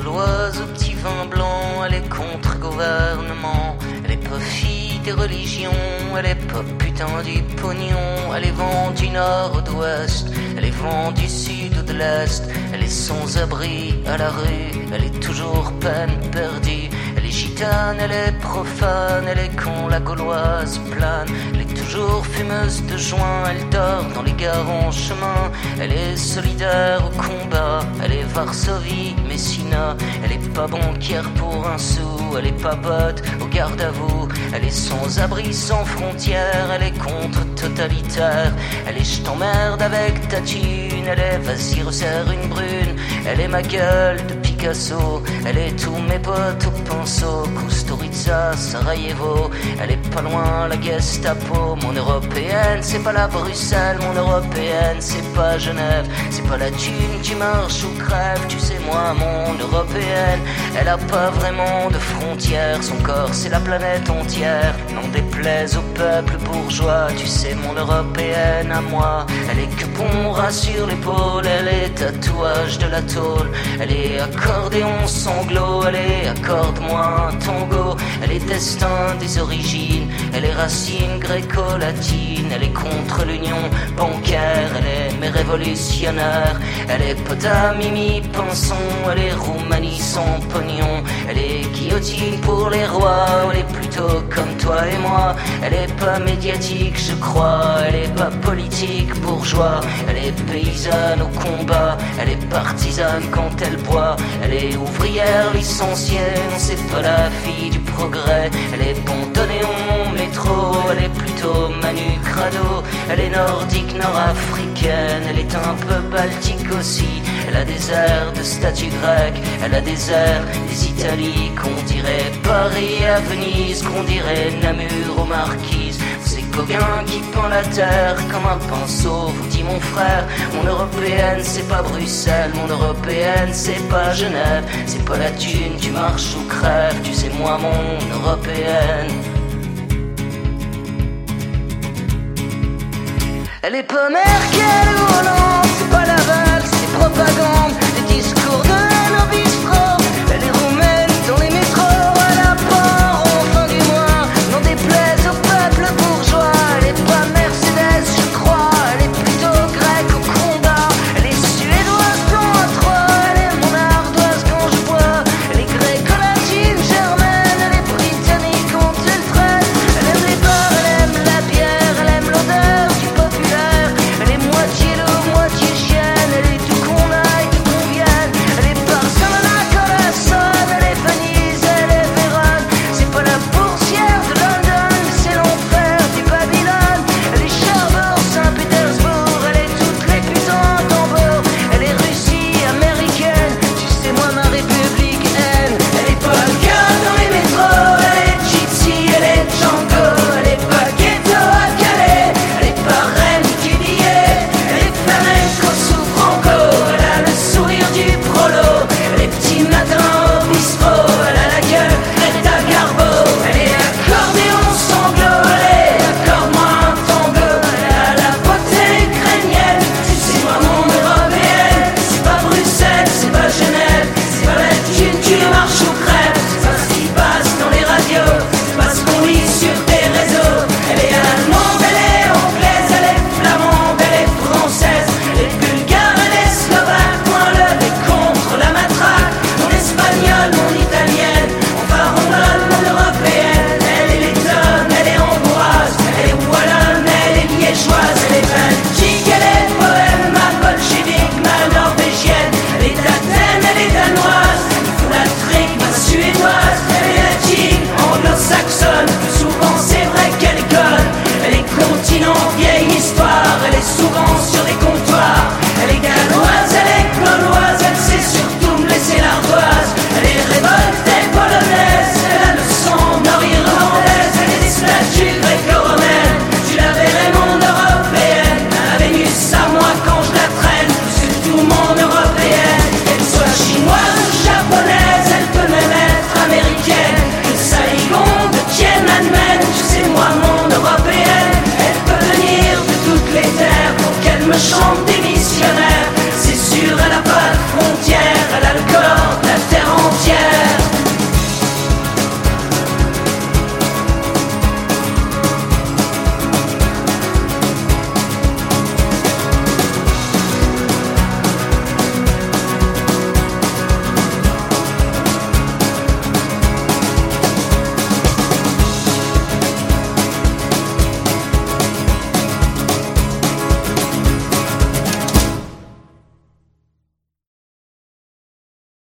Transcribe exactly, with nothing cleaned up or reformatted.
gauloise au petit vin blanc, elle est contre-gouvernement, elle est pas fille des religions, elle est pas putain du pognon, elle est vent du nord ou d'ouest, elle est vent du sud ou de l'est, elle est sans abri à la rue, elle est toujours peine perdue, elle est gitane, elle est profane, elle est con, la gauloise plane, elle est toujours fumeuse de joint, elle dort dans les gares en chemin, elle est solidaire au combat, elle est Varsovie, Messina, elle est pas banquière pour un sou, elle est pas botte au garde à vous, elle est sans abri, sans frontières, elle est contre-totalitaire, elle est je t'emmerde avec ta thune, elle est vas-y resserre une brune, elle est ma gueule de Picasso, elle est tous mes potes au pinceau, Kusturica, Sarajevo, elle est pas loin la Gestapo, mon européenne c'est pas la Bruxelles, mon européenne c'est pas Genève, c'est pas la thune qui marche ou crève, tu sais moi mon européenne, elle a pas vraiment de frontières, son corps c'est la planète entière, n'en déplaise au peuple bourgeois, tu sais mon européenne à moi, elle est que bon ras sur l'épaule, elle est tatouage de la tôle, elle est accordéon sanglot, elle est accorde-moi un tango, elle est destin des origines, elle est racine gréco-latine, elle est contre l'union bancaire, elle est mais révolutionnaire, elle est pota mimi pinson, elle est Roumanie sans pognon, elle est guillotine pour les rois, elle est plutôt comme toi et moi, elle est pas médiatique je crois, elle est pas politique bourgeois, elle est paysanne au combat, elle est partisane quand elle boit, elle est ouvrière licenciée, non c'est pas la fille du progrès, elle est pontonéon métro, elle est plutôt Manu Crado, elle est nordique nord-africaine, elle est un peu baltique aussi, elle a des airs de statue grecque, elle a des airs des Italies, qu'on dirait Paris à Venise, qu'on dirait Namur aux Marquises, ces coquins qui pendent la terre comme un pinceau, vous dit mon frère, mon européenne c'est pas Bruxelles, mon européenne c'est pas Genève, c'est pas la thune, tu marches ou crèves, tu sais moi mon européenne. Elle est pas Merkel ou